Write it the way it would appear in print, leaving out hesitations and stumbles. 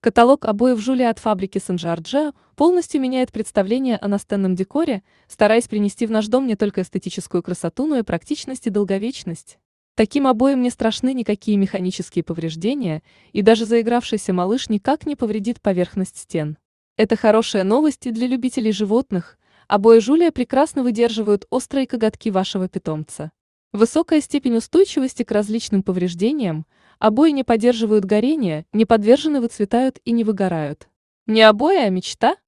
Каталог обоев Жулия от фабрики Сен-Джорджиа полностью меняет представление о настенном декоре, стараясь принести в наш дом не только эстетическую красоту, но и практичность и долговечность. Таким обоям не страшны никакие механические повреждения, и даже заигравшийся малыш никак не повредит поверхность стен. Это хорошая новость и для любителей животных. Обои Жулия прекрасно выдерживают острые коготки вашего питомца. Высокая степень устойчивости к различным повреждениям, обои не поддерживают горения, не подвержены, выцветают и не выгорают. Не обои, а мечта?